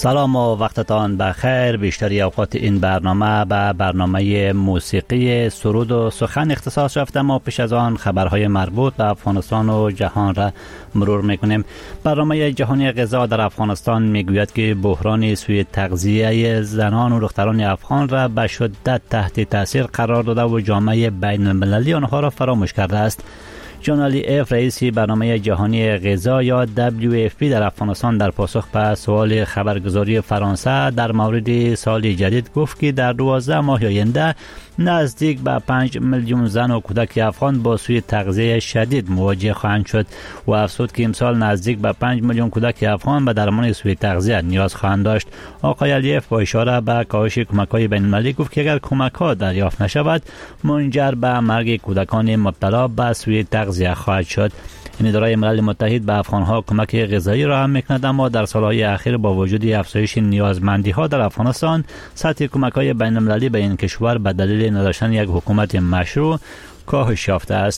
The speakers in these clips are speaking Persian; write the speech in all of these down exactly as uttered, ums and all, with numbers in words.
سلام و وقتتان بخیر. بیشتری اوقات این برنامه به برنامه موسیقی سرود و سخن اختصاص رفته. ما پیش از آن خبرهای مربوط به افغانستان و جهان را مرور میکنیم. برنامه جهانی غذا در افغانستان میگوید که بحران سوء تغذیه زنان و دختران افغان را به شدت تحت تاثیر قرار داده و جامعه بین المللی آنها را فراموش کرده است. جان علی اف رئیس برنامه جهانی غذا یا دبلیو اف پی در افغانستان در پاسخ به سوال خبرگزاری فرانسه در مورد سال جدید گفت که در دوازده ماه آینده نزدیک به پنج میلیون زن و کودک افغان با سوء تغذیه شدید مواجه خواهند شد و افزود که امسال نزدیک به پنج میلیون کودک افغان به درمان سوء تغذیه نیاز خواهند داشت. آقای علیف با اشاره به کاهش کمک‌های بین‌المللی گفت که اگر کمک‌ها دریافت نشود منجر به مرگ کودکان مبتلا به سوء تغذیه خواهد شد. این اداره ملل متحد به افغان‌ها کمک غذایی را هم می‌کند، اما در سال‌های اخیر با وجود افزایش نیازمندی‌ها در افغانستان سطح کمک‌های بین‌المللی به این کشور به دلیل نداشتن یک حکومت مشروع کاهش یافته است.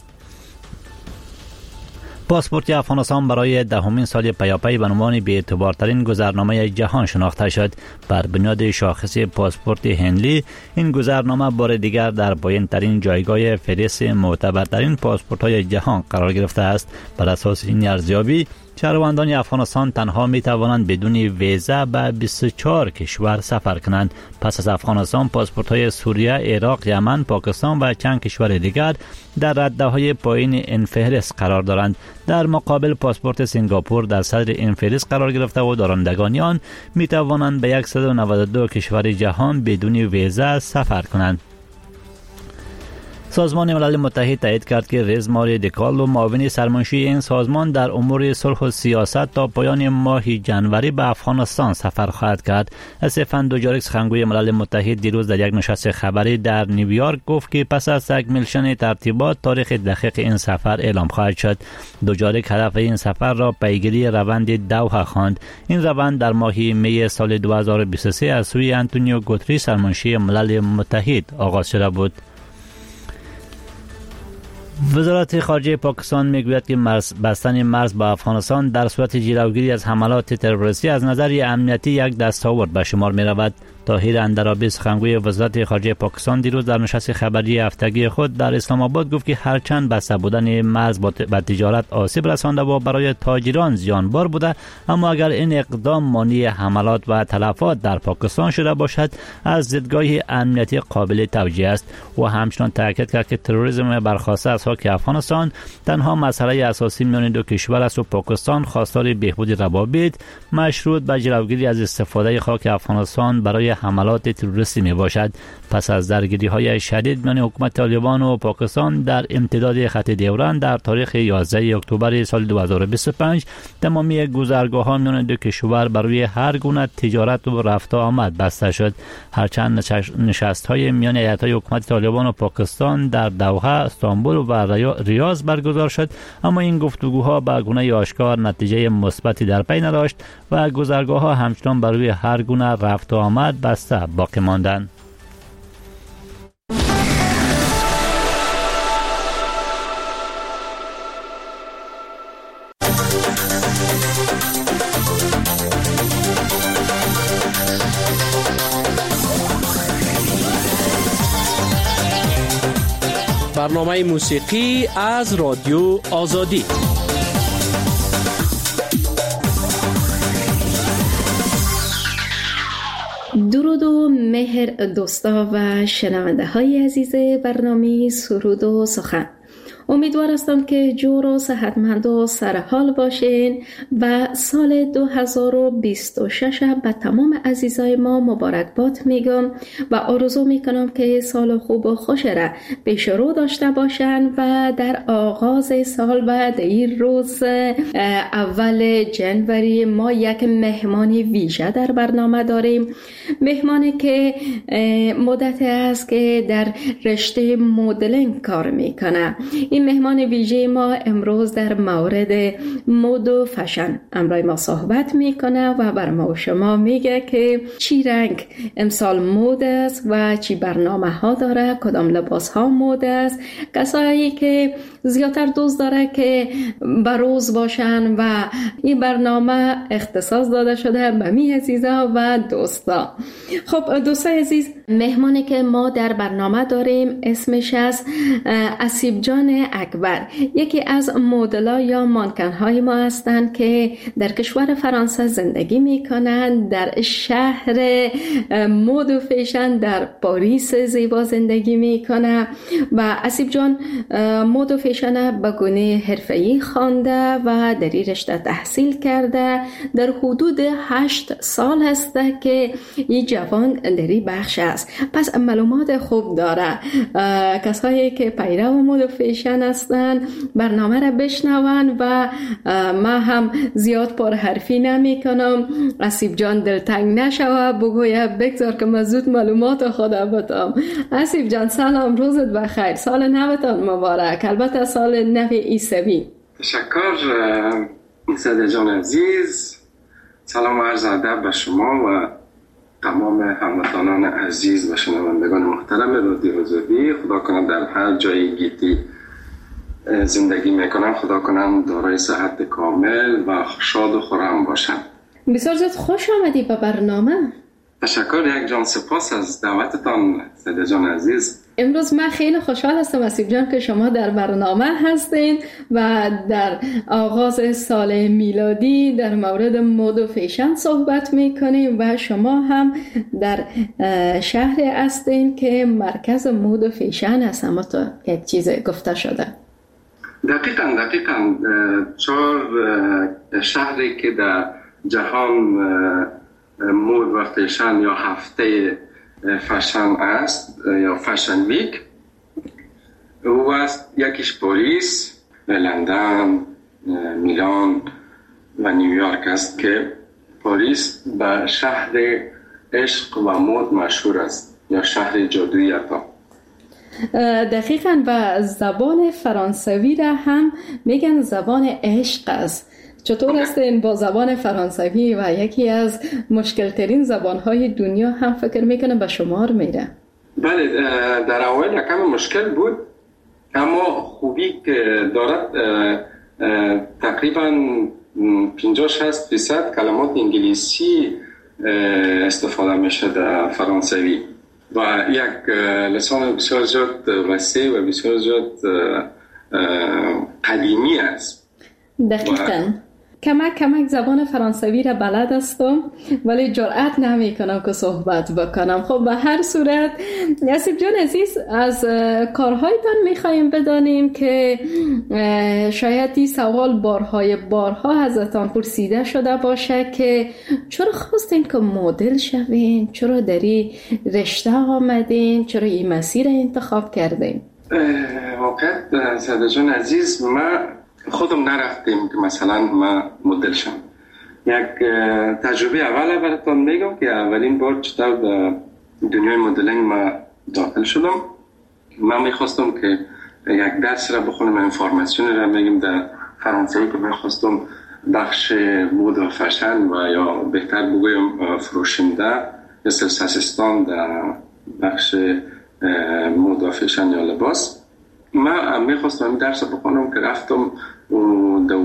پاسپورت افغانستان برای دهمین سال پیاپی به عنوان بی‌اعتبارترین گذرنامه جهان شناخته شد. بر بنیاد شاخص پاسپورت هنلی این گذرنامه بار دیگر در پایین‌ترین جایگاه فهرست معتبرترین پاسپورت‌های جهان قرار گرفته است. بر اساس این ارزیابی شهروندان افغانستان تنها می توانند بدون ویزا به بیست و چهار کشور سفر کنند. پس از افغانستان پاسپورت‌های سوریه، عراق، یمن، پاکستان و چند کشور دیگر در رده‌های پایین این فهرست قرار دارند. در مقابل پاسپورت سنگاپور در صدر این فهرست قرار گرفته و دارندگان آن می توانند به صد و نود و دو کشور جهان بدون ویزا سفر کنند. سازمان ملل متحد تایید کرد که ریز ماری دیکالو معاون سرمنشی این سازمان در امور صلح و سیاست تا پایان ماه جنوری به افغانستان سفر خواهد کرد. استفان دوجاریک سخنگوی ملل متحد دیروز در یک نشست خبری در نیویورک گفت که پس از تکمیلشن ترتیبات تاریخ دقیق این سفر اعلام خواهد شد. دوجاریک هدف این سفر را پیگیری روند دوحه خواند. این روند در ماه می سال دو هزار و بیست و سه از سوی آنتونیو گوتریس سرمنشی ملل متحد آغاز شده بود. وزارت خارجه پاکستان میگوید که مرز بستن مرز با افغانستان در صورت جلوگیری از حملات تروریستی از نظر امنیتی یک دستاورد به شمار می رود. طاهر اندرابی سخنگوی وزارت خارجه پاکستان دیروز در نشست خبری هفتگی خود در اسلام آباد گفت که هرچند بسته بودن مرز با تجارت آسیب رسانده و برای تاجران زیانبار بوده، اما اگر این اقدام مانع حملات و تلفات در پاکستان شده باشد از دیدگاه امنیتی قابل توجیه است. و همچنان تاکید کرد که تروریسم برخواسته از خاک افغانستان تنها مسئله اساسی میان دو کشور است و پاکستان خواستار بهبود روابط مشروط به جلوگیری از استفاده خاک افغانستان برای حملات تروریستی می باشد. پس از درگیری های شدید میان حکومت طالبان و پاکستان در امتداد خط دیورند در تاریخ یازده اکتبر سال دو هزار و بیست و پنج تمامی گذرگاه ها میان دو کشور برای هر گونه تجارت و رفت و آمد بسته شد. هرچند نشست های میان هیئت های حکومت طالبان و پاکستان در دوحه، استانبول و ریاض برگزار شد، اما این گفتگوها به گونه آشکار نتیجه مثبتی در پی نداشت و گذرگاه ها همچنان برای هر گونه رفت و آمد بسته باقی ماندند. برنامه موسیقی از رادیو آزادی. درود و مهر دوستا و شنونده های عزیز برنامه سرود و سخن. امیدوار هستم که جور و صحتمند و سرحال باشین و سال دو هزار و بیست و شش به تمام عزیزای ما مبارکباد میگم و آرزو میکنم که سال خوب و خوش را پیش رو داشته باشن و در آغاز سال و در روز اول جنوری ما یک مهمان ویژه در برنامه داریم. مهمانی که مدت است که در رشته مدلینگ کار میکنه. این مهمان ویژه ما امروز در مورد مد و فشن امروز ما صحبت میکنه و بر ما و شما میگه که چی رنگ امسال مد است و چی برنامه ها داره، کدام لباس ها مد است، کسایی که زیادتر دوست داره که بروز باشن و این برنامه اختصاص داده شده به می عزیزا و دوستا. خب دوستای عزیز، مهمانی که ما در برنامه داریم اسمش از اسیب جان اکبر، یکی از مدل‌ها یا مانکن‌های ما هستند که در کشور فرانسه زندگی می‌کنند، در شهر مد و فیشن در پاریس زیبا زندگی می‌کنه و اسیب جان مد و فیشن به گونه حرفه‌ای خوانده و در این رشته تحصیل کرده. در حدود هشت سال هست که این جوان در این بخش است، پس معلومات خوب داره. کسایی که پیرو مد و فیشن هستن برنامه را بشنون و ما هم زیاد پر حرفی نمی کنم. اسیب جان دلتنگ نشوه، بگویه بگذار که من زود معلومات خدا بتم. اسیب جان سلام، روزت بخیر، سال نوتان مبارک، البته سال نو عیسوی. تشکر صده جان عزیز، سلام و عرض ادب به شما و تمام هموطنان عزیز و شنوندگان محترم رادیو آزادی. خدا کنم در هر جای گیتی زندگی میکنم، خدا کنم دارای صحت کامل و شاد و خرم باشم. بسیار زیاد خوش آمدی به برنامه. تشکر یک جان، سپاس از دعوتتان صده جان عزیز. امروز من خیلی خوشحال هستم اسیب جان که شما در برنامه هستین و در آغاز سال میلادی در مورد مد و فیشن صحبت میکنیم و شما هم در شهر هستین که مرکز مد و فیشن هست. اما تو یک چیز گفته شده. دقیقاً دقیقاً چهار شهری که در جهان مد و فیشن یا هفته فشن است یا فشن ویک او است. یکیش پاریس، لندن، میلان و نیویورک است که پاریس به شهر عشق و مد مشهور است یا شهر جادویی عطا. دقیقاً و زبان فرانسوی را هم میگن زبان عشق است. چطور است این با زبان فرانسوی و یکی از مشکل ترین زبانهای دنیا هم فکر میکنم به شمار میره؟ بله، در اول یکم مشکل بود، اما خوبی که دارد تقریبا پنجاه شصت درصد کلمات انگلیسی استفاده میشه در فرانسوی و یک لسان بسیار زیاد وسیع و بسیار زیاد قدیمی است. دقیقاً کمک کمک زبان فرانسوی را بلد هستم ولی جرأت نمی کنم که صحبت بکنم. خب به هر صورت اسیب جان عزیز، از کارهایتان میخواییم بدانیم که شاید این سوال بارهای بارها ازتان پرسیده شده باشه که چرا خواستین که مدل شوین، چرا در این رشته آمدین، چرا این مسیر انتخاب کردین؟ واقعا صده جان عزیز، ما خودم نرفتیم که مثلا ما مدل شم. یک تجربه اول براتون میگم که اولین بار چطور در دنیای مدلینگ ما داخل شدم. من میخواستم که یک درس را بخونم، انفورماسیون را میگم در فرانسوی که میخواستم بخش مد و فشن و یا بهتر بگویم فروشنده یا سلس اسیستان در بخش مد و فشن یا لباس. من میخواستم این درس بخونم که رفتم و دو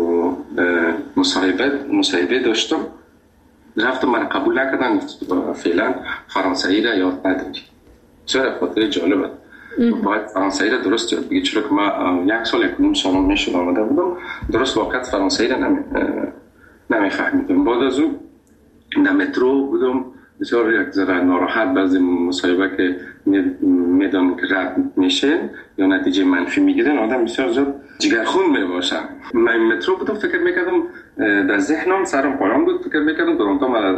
مصاحبه مصاحبه داشتم، رفتم من قبول نکردن، فعلا فرانسوی را یاد نداری. چرا؟ خاطر جالبه باید فرانسوی را درست یاد بگی، چرا که من یک سال یک نیم سال میشد آمده بودم درست واقعا فرانسوی را نمی نمیفهمیدم. بعد از اون در مترو بودم بسیار یک ذره ناراحت، بعضی مصاحبه که میدونم که رد میشه یا نتیجه منفی میگیرن آدم بسیار زود جگرخون میباشه. من مترو بودم فکر میکردم، در ذهنم سرم پایان بود، فکر میکردم درونتا من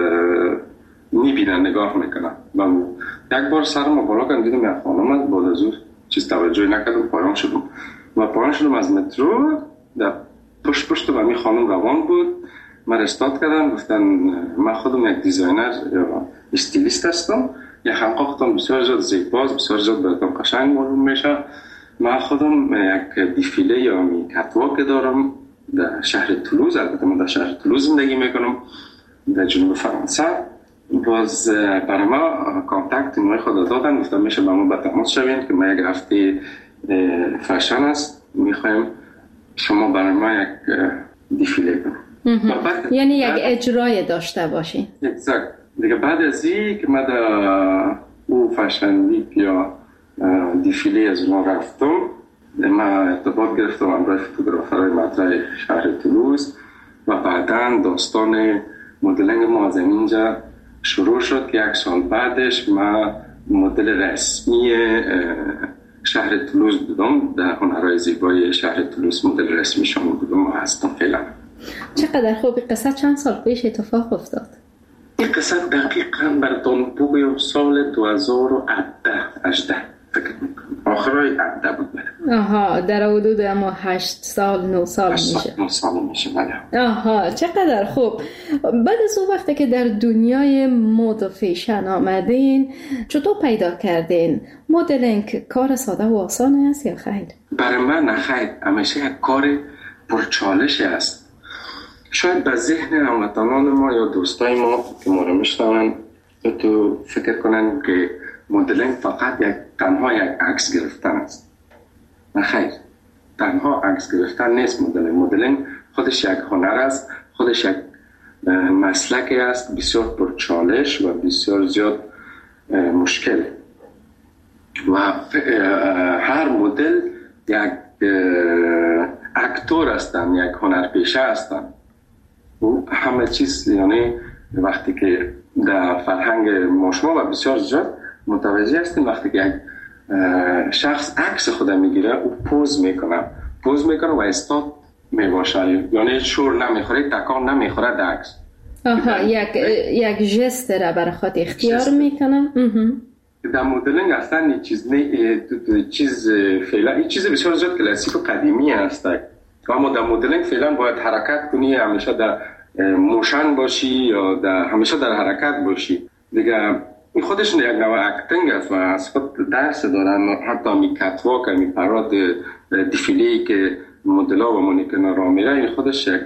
میبینن نگاه میکنن. من یک بار سرم بالا کردم دیدم یک خانم است، بعد از اون چیز توجهی نکردم پایان شدم و پایان شدم از مترو. در پشت پشت و می خانم روان بود، من استاد کردم، گفتن من خودم یک دیزاینر یا استیلیست هستم، یک خانقاختم بسیار زیاد زیباست، بسیار زیاد براتون قشنگ معلوم میشه من خودم یک دیفیله یا می کتواک دارم در شهر تولوز. البته من در شهر تولوز زندگی میکنم در جنوب فرانسه. باز برای ما کانتکت نوع خود دادن، گفتم میشه با ما به تماس شوین که ما یک هفته فشن است، میخوایم شما برای ما یک دیفیله کنیم. یعنی یک اجرای داشته باشین. اگزاکت. دیگه بعد از این که ما در او فشن ویک یا دیفیله از اون رفتم، ما ارتباط گرفتم همراه فوتوگرافرهای مطرح شهر تولوز و بعداً داستان مدلنگ ما از اینجا شروع شد که یک سال بعدش ما مدل رسمی شهر تولوز بودم. در هنرهای زیبای شهر تولوز مدل رسمی شما بودم و هستم فعلا. چقدر خوب. قصه چند سال پیش اتفاق افتاد؟ این قصه دقیقاً براتون بگویم سال دو هزار و هجده فکر میکنم، آخرای هجده بود بله. آها، در حدود اما هشت سال نه سال میشه. نه سال میشه بله. آها، چقدر خوب. بعد از اون وقتی که در دنیای مد و فیشن آمدین، چطور پیدا کردین؟ مدلینگ کار ساده و آسان است یا خیر؟ برای من نه خیر، همیشه یک کار پرچالش است. شاید به ذهن هموطنان ما یا دوستای ما که ما رو میشنون تو فکر کنن که مدلینگ فقط یک تنها یک عکس گرفتن است. نه خیر، تنها عکس گرفتن نیست. مدلینگ مدلینگ خودش یک هنر است، خودش یک مسلک است بسیار پرچالش و بسیار زیاد مشکل. و هر مدل یک اکتور هستن، یک هنرپیشه هستن. همه چیز یعنی وقتی که در فرهنگ ما شما و بسیار زیاد متوجه هستیم وقتی که یک شخص عکس خود میگیره او پوز میکنه پوز میکنه و استاد میباشه، یعنی شور نمیخوره، تکان نمیخوره در عکس. آها، یک یک ژست را برای خود اختیار میکنه. در مدلینگ اصلا این چیز نه، چیز فعلا این چیز بسیار زیاد کلاسیک و قدیمی است. اما در مدلینگ فعلا باید حرکت کنی، همیشه در موشن باشی یا در همیشه در حرکت باشی. دیگه این خودش یک نوع اکتینگ است و از خود درس دارن. حتی می کتواک، می پراد دیفیلی که مدل‌ها و مانیکن‌ها را میره، این خودش یک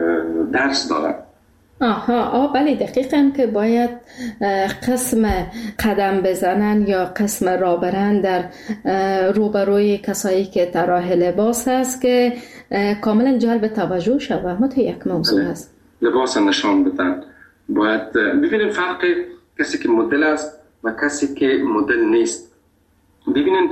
درس داره. آها، آه بله دقیقاً که باید قسم قدم بزنن یا قسم را برن در روبروی کسایی که طراح لباس هست که کاملا جلب توجه شود. مت یک موضوع هست لباس نشان بدن. باید ببینید فرق کسی که مدل است و کسی که مدل نیست. ببینید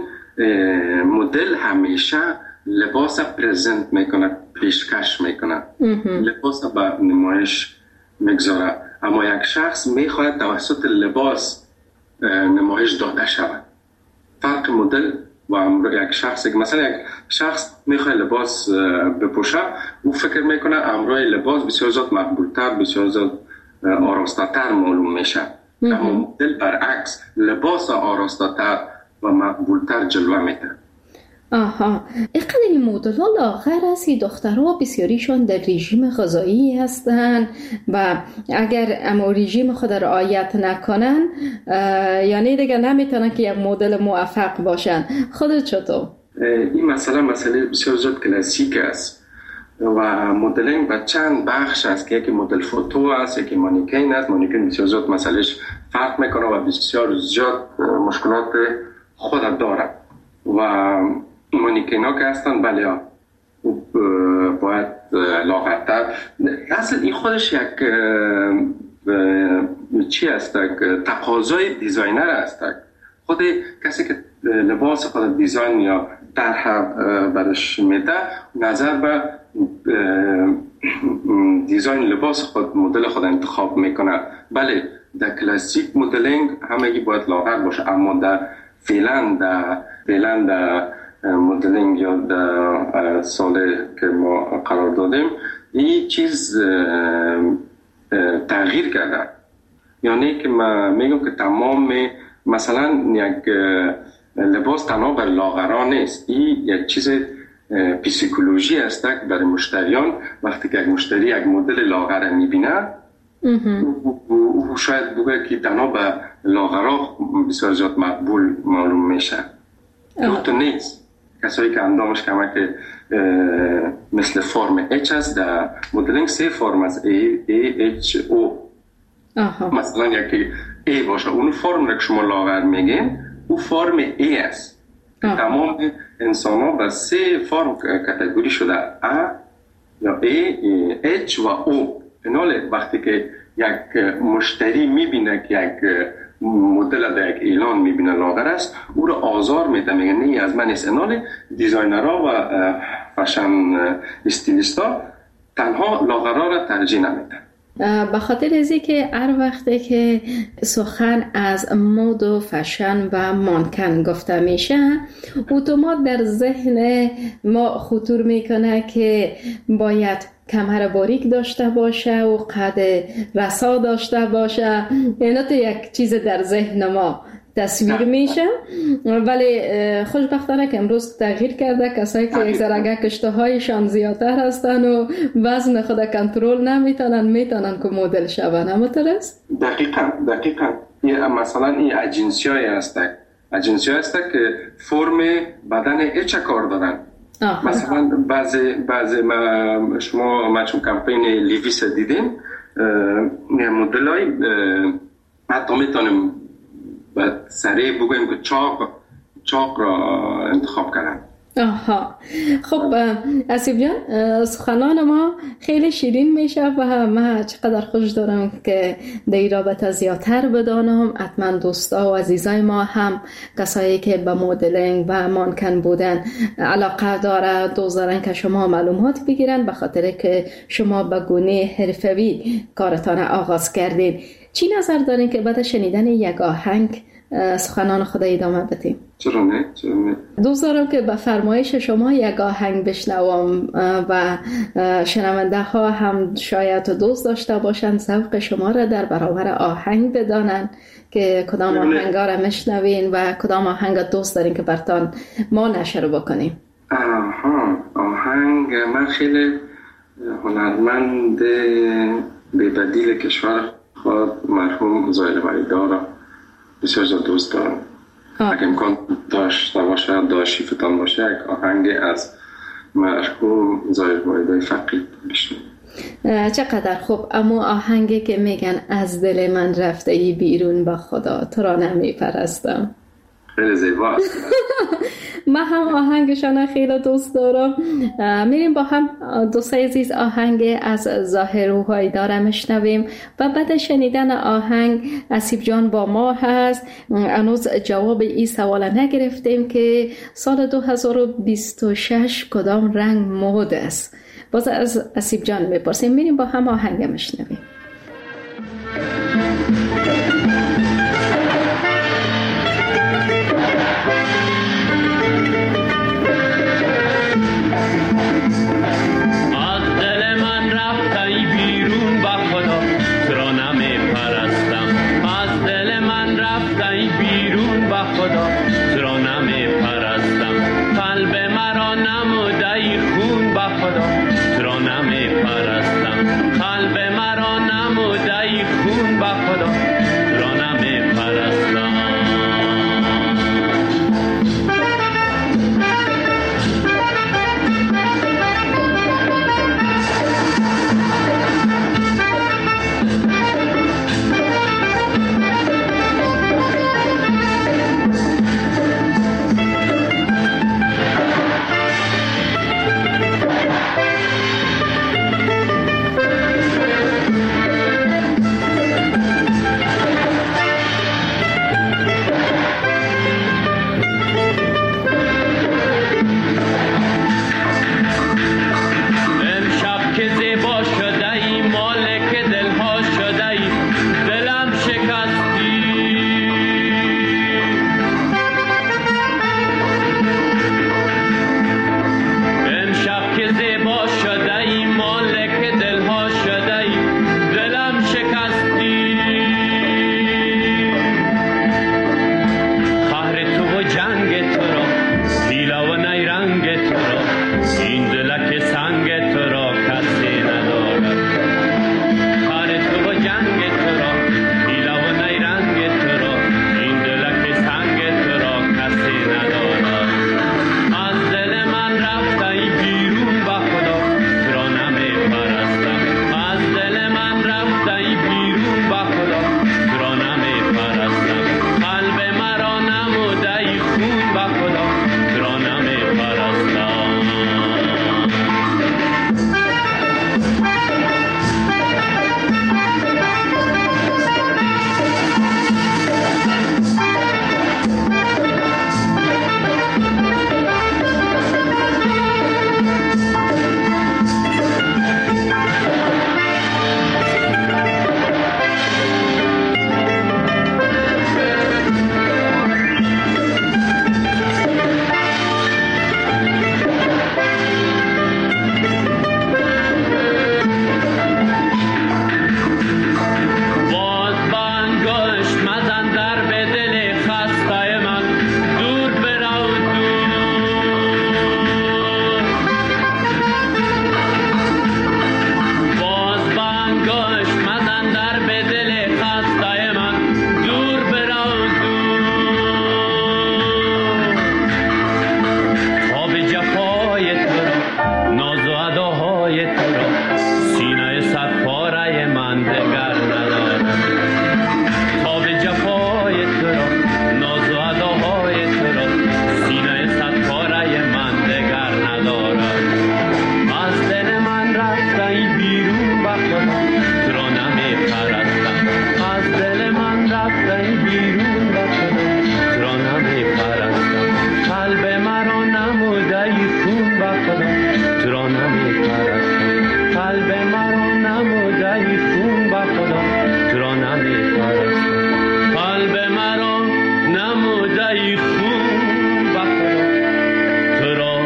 مدل همیشه لباس پرزنت میکنه، پیشکش میکنه، لباس با نمایش میگذاره. اما یک شخص میخواهد توسط لباس نمایش داده شود. فرق مدل و یک شخص که مثلا یک شخص میخواد لباس بپوشه، او فکر میکنه امروی لباس بسیار زیاد مقبولتر، بسیار زیاد آراسته‌تر معلوم میشه. اما مدل برعکس، لباس آراسته‌تر و مقبولتر جلوه میده. آها، اینقدر این مدل ها لاغر است که دخترها بسیاریشان در رژیم غذایی هستن و اگر اما رژیم خود را رعایت نکنن یعنی دیگه نمیتونن که یک مدل موفق باشن. خودت چطور؟ این مسئله مسئله بسیار زیاد کلاسیک است و مدلینگ به چند بخش است که یکی مدل فوتو است، یکی مانیکین است. مانیکین بسیار زیاد مسئلهش فرق میکنه و بسیار زیاد مشکلات خود داره و مانیکین ها که هستن بله ها باید لاغرتر. اصلا این خودش یک چی است، تقاضای دیزاینر است. خود کسی که لباس خود دیزاین یا طرح برش میده نظر به دیزاین لباس خود مدل خود انتخاب میکنه. بله در کلاسیک مدلینگ همگی باید لاغر باشه، اما در فعلا در فعلا در مدلینگ یا در سال که ما قرار دادیم این چیز تغییر کرده. یعنی که من میگم که تمام مثلا یک لباس تنها بر لاغران نیست، این یک چیز پسیکولوژی است که برای مشتریان وقتی که یک مشتری یک مدل لاغر میبینه او شاید بگه که تنها به لاغرا بسیار زیاد مقبول معلوم میشه. تو نیست. کسایی که اندامش کمک مثل فرم H است، در مدلینگ سه فرم از A, A, H, O. آها. مثلا یکی A باشه، اون فرم را که شما لاغر میگین او فرم A است. تمام انسان ها به سه فرم کاتگوری شده، A یا A, H و O. ایناله وقتی که یک مشتری میبینه که یک مدل در یک اعلان میبینه لاغر است، او رو آزار میده، میگه نه از من است. ایناله دیزاینرها و فشن استیلیستا تنها لاغرها را ترجیح نمیدن. به خاطر ازی که هر وقته که سخن از مد و فشن و مانکن گفته میشه، اتومات در ذهن ما خطور میکنه که باید کمر باریک داشته باشه و قد رسا داشته باشه. اینا تو یک چیز در ذهن ما تصویر میشه، ولی خوشبختانه که امروز تغییر کرده. کسایی که یک ذره کشته هایشان زیادتر هستن و وزن خود کنترل نمیتونن، میتونن که مدل شون. همونطور است؟ دقیقاً دقیقاً. مثلا این اجنسی های هست اجنسی هست که فرم بدن اچ کار دارن. آه. مثلا بعضی بعضی ما شما ما چون کمپین لیویس دیدیم، مدل های حتی میتونیم و سریع بگویم که چاق چاق را انتخاب کردن. آها. خب اسیب جان، سخنان ما خیلی شیرین میشه و من چقدر خوش دارم که در این رابطه زیادتر بدانم. حتما دوستا و عزیزای ما هم کسایی که به مدلینگ و مانکن بودن علاقه داره، دوست دارن که شما معلومات بگیرن، به خاطر که شما به گونه حرفوی کارتان آغاز کردین. چی نظر دارین که بعد شنیدن یک آهنگ سخنان خود ادامه بدیم؟ چرا نه؟ چرا نه؟ دوست دارم که به فرمایش شما یک آهنگ بشنوم و شنونده ها هم شاید دوست داشته باشن ذوق شما را در برابر آهنگ بدانن که کدام آهنگ را میشنوین و کدام آهنگ دوست دارین که برتان ما نشر بکنیم. آها، آهنگ من خیلی هنرمند بی‌بدیل کشور خود مرحوم زاهد وحیدی بسیار زیاد دوست دارم. اگه امکان داشته باشه، داشیفتان باشه، یک آهنگ از مرحوم زاهد وحیدی فقید بشنویم. چقدر خوب. اما آهنگی که میگن از دل من رفته ای بیرون با خدا تو را نمیپرستم، خیلی زیباست. من هم آهنگشان خیلی دوست دارم. میریم با هم دوستای عزیز آهنگ از ظاهر وحیدی را میشنویم و بعد شنیدن آهنگ اسیب جان با ما هست. هنوز جواب این سوال نگرفتیم که سال دو هزار و بیست و شش کدام رنگ مد است. باز از اسیب جان میپرسیم. میریم با هم آهنگ میشنویم. خون نمودای بیرون با خدا تو را نمیپرستم قلب مرا نمودای خون با خدا تو را نمیپرستم قلب مرا نمودای خون با خدا تو را نمیپرستم قلب مرا نمودای خون با خدا تو را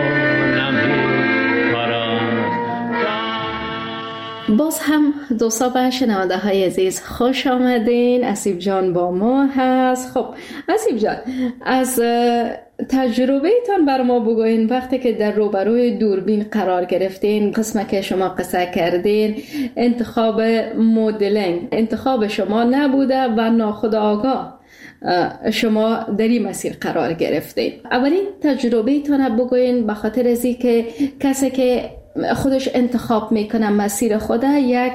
باز هم دوستا و شنونده های عزیز خوش آمدین. اسیب جان با ما هست. خب اسیب جان، از تجربه تان بر ما بگوین. وقتی که در روبروی دوربین قرار گرفتین، قسمه که شما قصه کردین انتخاب مدلینگ انتخاب شما نبوده و ناخودآگاه شما در این مسیر قرار گرفتین. اولین تجربه تان بگوین، به خاطر از این که کسی که خودش انتخاب میکنه مسیر خود یک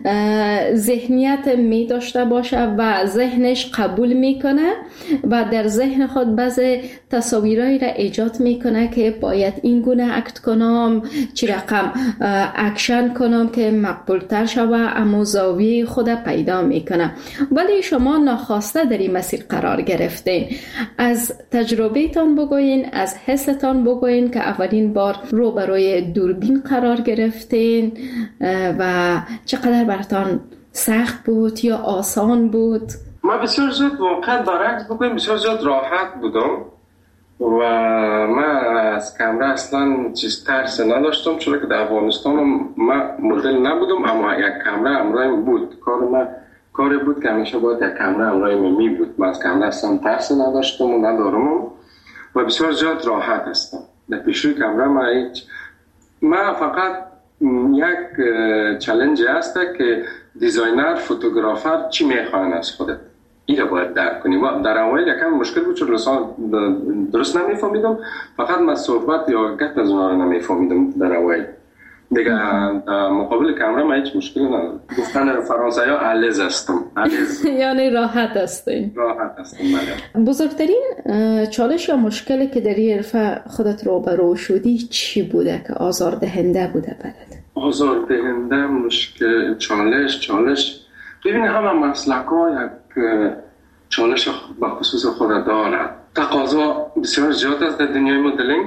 ذهنیت می داشته باشه و ذهنش قبول میکنه و در ذهن خود بعضی تصاویرایی را ایجاد میکنه که باید این گونه اکت کنم، چی رقم اکشن کنم که مقبول تر شوه، اما زاویه خود پیدا میکنه. ولی شما ناخواسته در این مسیر قرار گرفتین. از تجربه تان بگوین، از حس تان بگوین که اولین بار روبروی دوربین قرار گرفتین و چقدر براتون سخت بود یا آسان بود؟ ما بسیار زود واقعا برعکس بگویم بسیار زود راحت بودم و من از کامرا اصلا چیز ترس نداشتم، چون که در افغانستان ما مدل نبودم، اما یک کامرا همراهم بود. کار ما کاری بود که همیشه باید یک کامرا همراهم می بود. من از کامرا اصلا ترس نداشتم و ندارم و بسیار زود راحت هستم. در پیشروی کامرا ما هیچ ما فقط یک چالش هست که دیزاینر، فوتوگرافر چی میخوان از خودت، این رو باید درک کنی. و در اول یکم مشکل بود چون درست نمیفهمیدم، فقط من صحبت یا گفت از اونها رو نمیفهمیدم در اول. دیگه مقابل کامرا من هیچ مشکلی ندارم. گفتن فرانسوی ها علیز هستم. یعنی راحت هستین؟ راحت هستم. بزرگترین چالش یا مشکلی که در این حرفه خودت روبرو شدی چی بوده که آزار دهنده بوده برات؟ آزار دهنده مشکل چالش چالش ببینید همه مسلک ها یک چالش به خصوص خود دارد. تقاضا بسیار زیاد است در دنیای مدلینگ.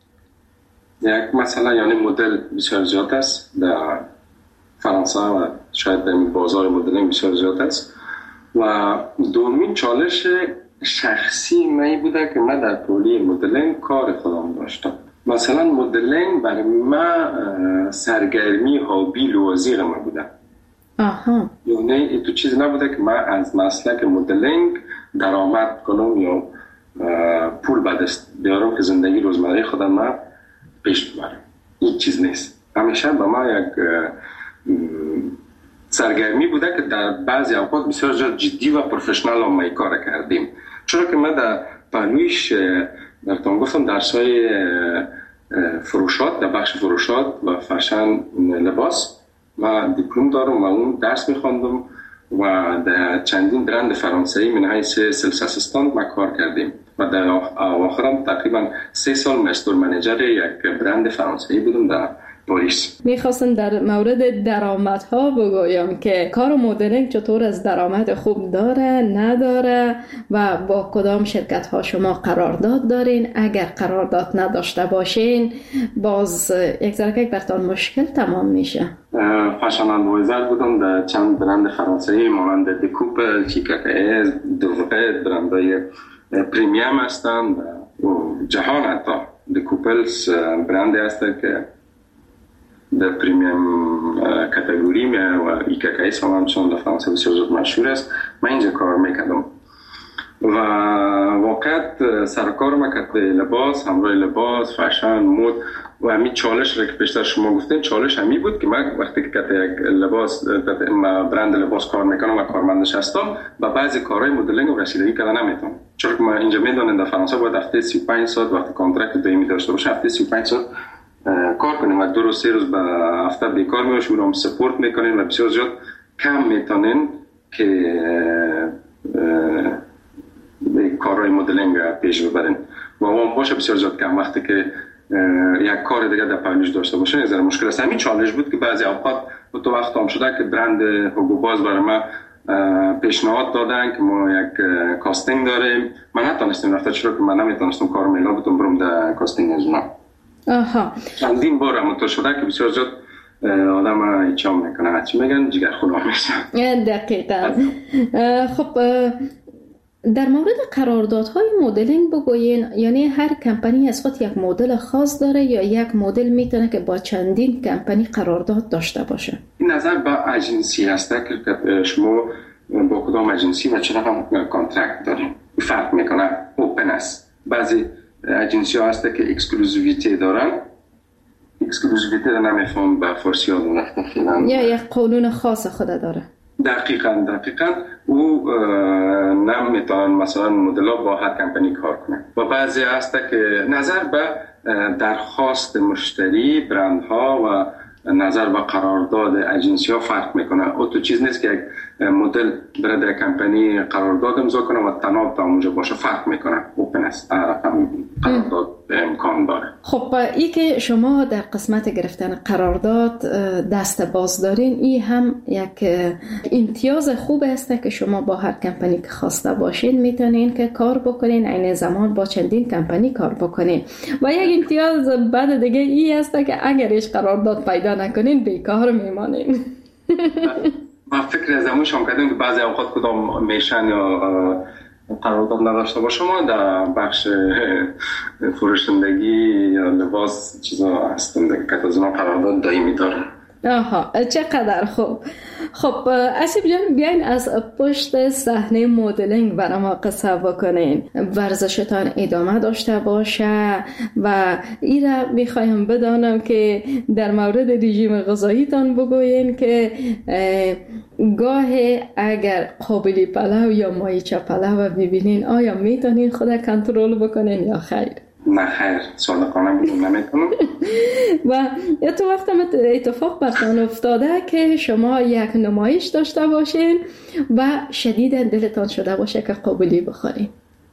یک مثلا یعنی مدل بسیار زیاد است در فرانسه و شاید در بازار مدلینگ بسیار زیاد است. و دومین چالش شخصی من بوده که من در پولی مدلینگ کار خودم داشتم. مثلا مدلینگ برای من سرگرمی هابی لوازیر من بوده. آها. یعنی تو چیزی نبوده که من از مسلک مدلینگ درآمد کنم یا پول به دست بیارم که زندگی روزمره خودم من پیش ببرم. این چیز نیست. همیشه به ما یک سرگرمی بوده که در بعضی اوقات بسیار جدی و پروفشنال هم ما کار کردیم. چرا که من در پهلویش درتون گفتم درسای فروشات، در بخش فروشات و فشن لباس ما دیپلم دارم و اون درس میخواندم و در چندین برند فرانسوی من حیث سلس اسیستانت ما کار کردیم و در آخرم تقریبا سه سال مستر منیجر یک برند فرانسوی بودم در پاریس. میخواستم در مورد درآمدها بگویم که کار مدلینگ چطور از درآمد خوب داره نداره و با کدام شرکت ها شما قرارداد دارین. اگر قرارداد نداشته باشین باز یک ذره براتون مشکل تمام میشه. فشن ادوایزر بودم در چند برند فرانسوی مانند دکوپل، چیکاکای، دوغه، برندهای پریمیم هستند و جهان حتی. دکوپلز برندی هست که در پریمیم کاتگوری میه و ایکاکای هم چون در فرانسه بسیار زود مشهور است. من اینجا کار میکردم و واقعا سرکار ما کت به لباس، همراه لباس، فشن، مود و همین چالش را که پیشتر شما گفتین چالش همی بود که من وقتی که کت یک لباس برند لباس کار میکنم و کارمندش هستم و بعضی کارهای مدلینگ و رسیدگی کردن نمیتونم، چون که ما اینجا میدونم در فرانسه باید هفته سی و پنج ساعت وقتی کانترکت دائمی داشته باشه هفته سی و پنج ساعت کار کنیم و دو روز سه روز به هفته بیکار میباشیم و هم سپورت میکنیم و بسیار زیاد کم میتونین که کارهای مدلینگ پیش ببرین و اون باشه بسیار زیاد کم. وقتی که یک کار دیگه در پهلوش داشته باشه نظر مشکل است. همین چالش بود که بعضی اوقات تو وقت هم شده که برند هوگو باز برای من پیشنهاد دادن که ما یک کاستینگ داریم. من نتونستم رفته، چرا که من نمیتونستم کار میلا بودم برم در کاستینگ از اونا. آها. چندین بار همونطور شده که بسیار زیاد آدم ایچام میکنه، هرچی میگن جگر خونم میشن. دقیقا. خب در مورد قراردادهای مدلینگ بگوین، یعنی هر کمپانی از خود یک مدل خاص داره یا یک مدل میتونه که با چندین کمپانی قرارداد داشته باشه؟ این نظر به اجنسی هست که شما با کدام اجنسی و چرا هم کانترکت داریم فرق میکنه. اوپن است. بعضی اجنسی ها هست که اکسکلوزیویتی دارن. اکسکلوزیویتی رو نمیفهم به فارسی ها دونخته فیلن یا یک قانون خاص خود داره. دقیقاً دقیقاً او نمیتونن مثلا مدل ها با هر کمپانی کار کنه. و بعضی هست که نظر به درخواست مشتری برندها و نظر به قرارداد اجنسی ها فرق میکنه. او تو چیز نیست که یک مدل برای در کمپانی قرارداد امضا کنه و تناب تا اونجا باشه، فرق میکنه. اوپن است، قرارداد امکان داره. خب ای که شما در قسمت گرفتن قرارداد دست باز دارین، ای هم یک امتیاز خوب است که شما با هر کمپانی که خواسته باشین میتونین که کار بکنین، عین زمان با چندین کمپانی کار بکنین. و یک امتیاز بعد دیگه ای است که اگرش قرارداد پیدا نکنین بیکار میمانین. من فکر از همون شام کردیم که بعضی اوقات کدام میشن یا قرارداد نداشته باشه. ما در بخش فروشندگی یا لباس چیزا هستن که از اونا قرارداد دائمی دارن. آها، چقدر خوب. خب اسیب جان، بیاین از پشت صحنه مدلینگ برای ما قصه بکنین. ورزشتان ادامه داشته باشه و ایره میخوایم بدانم که در مورد رژیم غذاییتان بگوین که گاه اگر قابلی پلو یا مایچه پلو ببینین آیا میتونین خود کنترل بکنین یا خیر؟ نه خیر، صادقانه بگم نمیتونم. و یا تو وقت اتفاق برتان افتاده که شما یک نمایش داشته باشین و شدید دلتان شده باشه که قابلی بخورین؟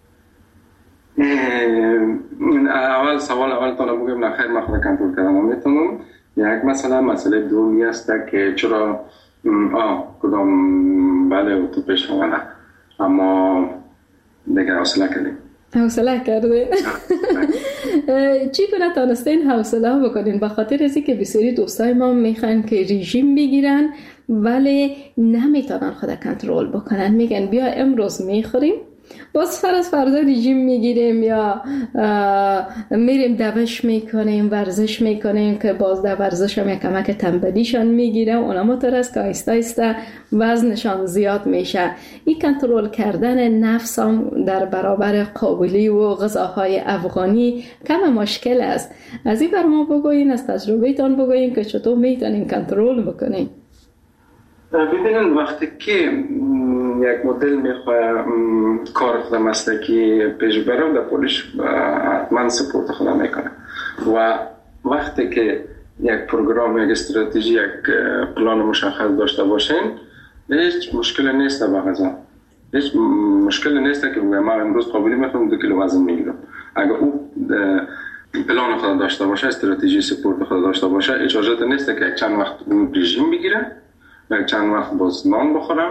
اول سوال اول تانو بگم نه خیر، من خود کنترل کردم نمیتونم. یک مثلا مسئله دومی است که چرا آه کدام بله تو پیش نه، اما دیگه حوصله کردیم. حوصله کردین؟ چی کنه تانستین حوصله بکنین؟ به خاطر ازی که بسیاری دوستای ما میخوان که رژیم بگیرن ولی نمیتونن خود کنترل بکنن. میگن بیا امروز میخوریم، باز فرض فردا رژیم میگیریم یا میریم دوش میکنیم، ورزش میکنیم که باز در ورزش هم یک کمک تنبلیشان میگیره. اونا مطور است که آیسته آیسته وزنشان زیاد میشه. این کنترل کردن نفس هم در برابر قابلی و غذاهای افغانی کم مشکل است. از این بر ما بگوین، از تجربه تان بگوین که چطور میتونین کنترل بکنین. ببینن وقتی که یک مدل میخواه کار خود مسلکی پیش برم در پولیش حتما سپورت خود میکنه. و وقتی که یک پروگرام، یک استراتژی، یک پلان مشخص داشته باشین، هیچ مشکل نیست با غذا. هیچ مشکل نیست که بگم من امروز قابلی میخوام دو کیلو وزن میگیرم. اگر او پلان خود داشته باشه، استراتژی سپورت خود داشته باشه، اجازه نیست که چند وقت رژیم بگیره و چند وقت باز نان بخورم.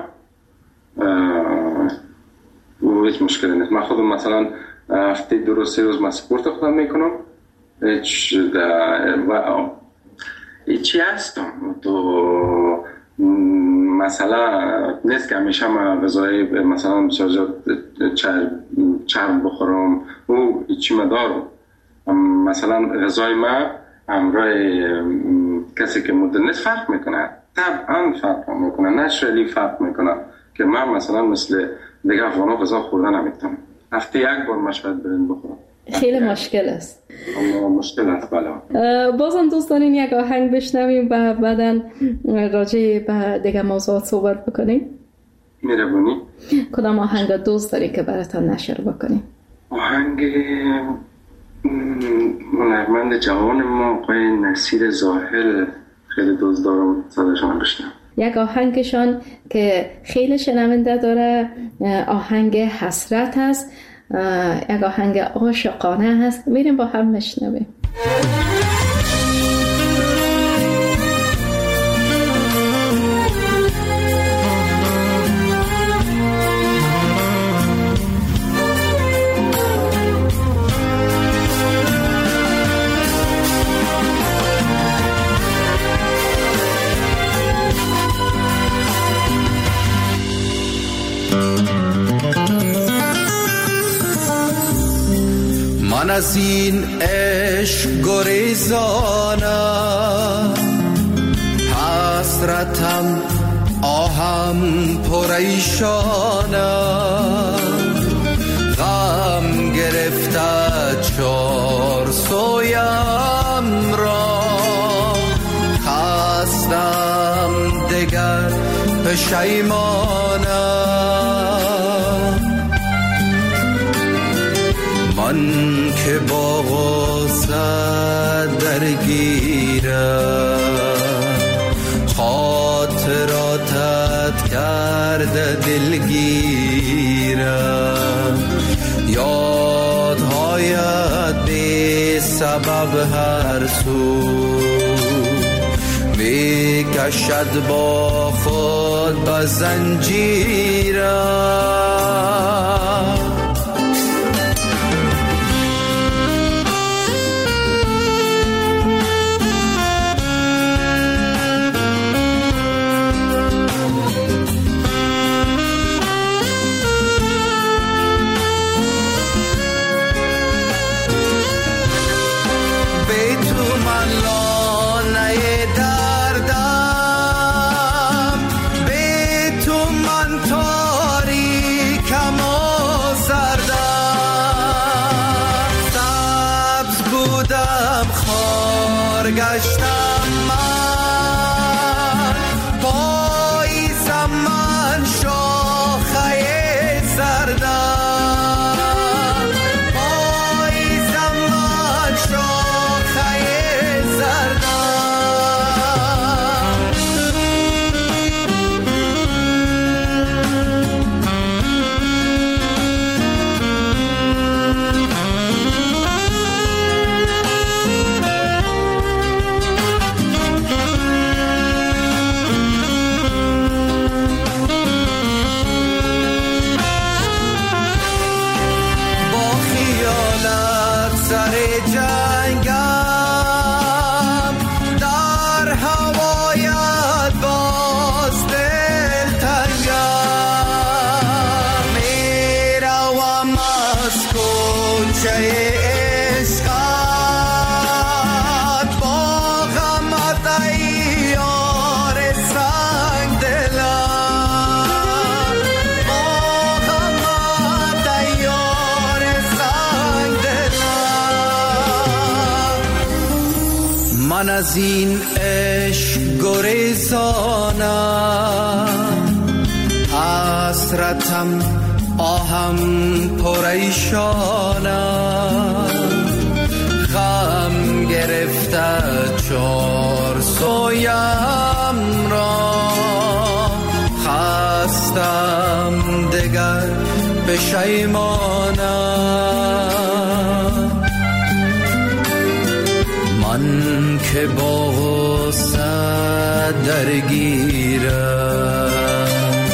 و هیچ مشکل نیست. من خودم مثلا هفته دو روز سه روز من سپورت خودم میکنم. هیچ و هیچی هستم تو مثلا نیست که همیشه من غذای مثلا چرب چرب بخورم و هیچی مدارم. مثلا غذای من همراه کسی که مدل نیست فرق میکنه، طبعا فرق میکنه، نشرلی فرق میکنه که من مثلا مثل دیگه افغانا غذا خوردن نمیتونم. هفته یک بار مشاهد برین بخورم. خیلی مشکل است. اما مشکل است بله. بازم دوستان این یک آهنگ بشنویم و بعداً راجع به دیگه موضوعات صحبت بکنیم. میربونی؟ کدام آهنگ دوست داری که براتان نشر بکنیم؟ آهنگ هنرمند جوان ما آقای نصیر ظاهر خیلی دوست دارم، صداشون بشنم. یک آهنگشان که خیلی شنونده داره آهنگ حسرت هست، یک آهنگ عاشقانه هست. میریم با هم بشنویم. من از این عشق گریزانم، حسرتم آهم پریشانم، غم گرفته چار سویم را، خستم دگر پشیمانم. من که با غصه درگیرم، خاطراتت کرده دلگیرم، یادهایت بی سبب هر سو می کشد با خود به زنجیرم. گشتم من، پاییزم من شاخه زردم، پاییزم من شاخه زردم. من از این عشق گریزانم، حسرتم آهم پریشانم، غم گرفته چار سویم را، خستم دگر پشیمانم. من که با غصه درگیرم،